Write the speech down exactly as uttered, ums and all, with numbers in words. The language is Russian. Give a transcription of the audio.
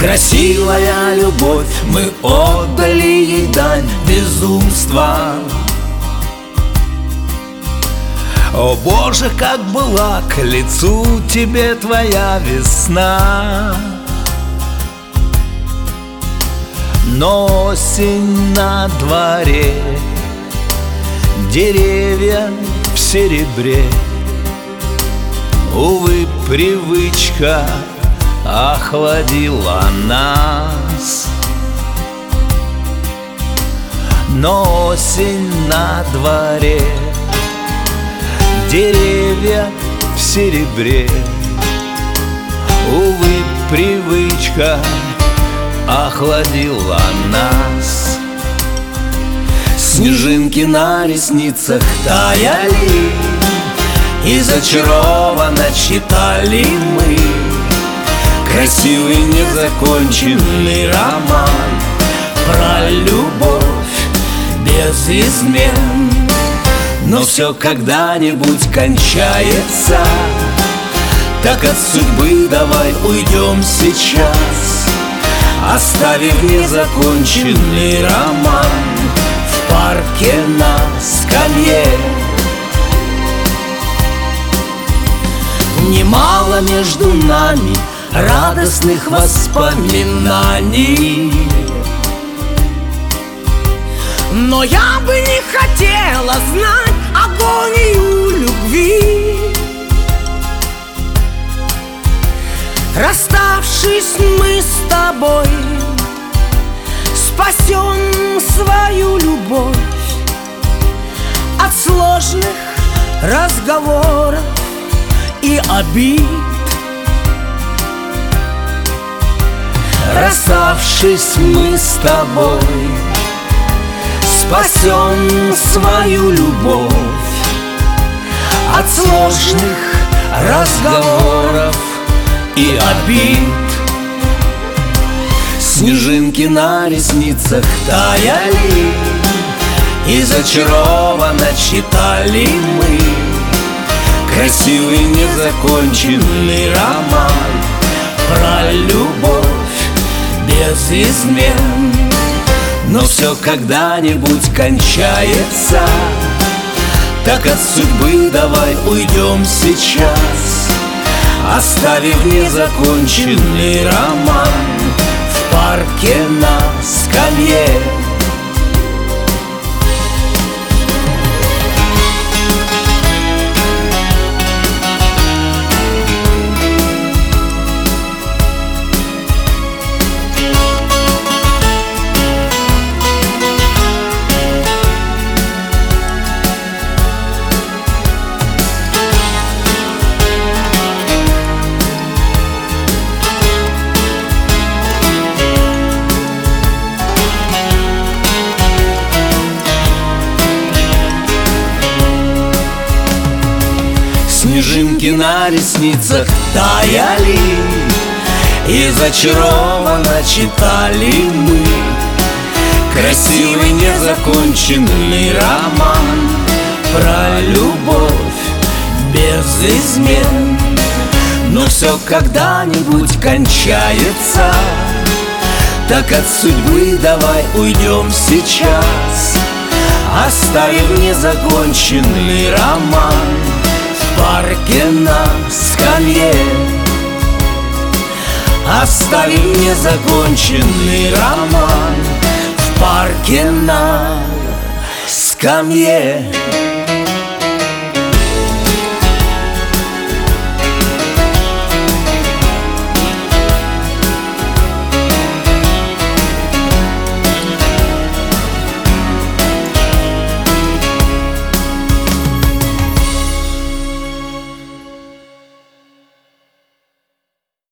Красивая любовь, мы отдали ей дань безумства. О Боже, как была к лицу тебе твоя весна. Но осень на дворе, деревья в серебре. Увы, привычка охладила нас. Но осень на дворе, деревья в серебре. Увы, привычка охладила нас. Снежинки на ресницах таяли, и зачарованно читали мы красивый незаконченный роман про любовь без измен. Но все когда-нибудь кончается, так от судьбы давай уйдем сейчас, оставив незаконченный роман в парке на скамье. Немало между нами радостных воспоминаний, но я бы не хотела знать агонию любви. Расставшись мы с тобой, спасем свою любовь от сложных разговоров и обид. Расставшись мы с тобой, спасем свою любовь от сложных разговоров и обид. Снежинки на ресницах таяли, и зачарованно читали мы красивый незаконченный роман про любовь без измен. Но все когда-нибудь кончается, так от судьбы давай уйдем сейчас, оставив незаконченный роман в парке на скамье. Снежинки на ресницах таяли, и зачарованно читали мы красивый незаконченный роман про любовь без измен. Но все когда-нибудь кончается, так от судьбы давай уйдем сейчас, оставив незаконченный роман в парке на скамье. Оставим незаконченный роман в парке на скамье.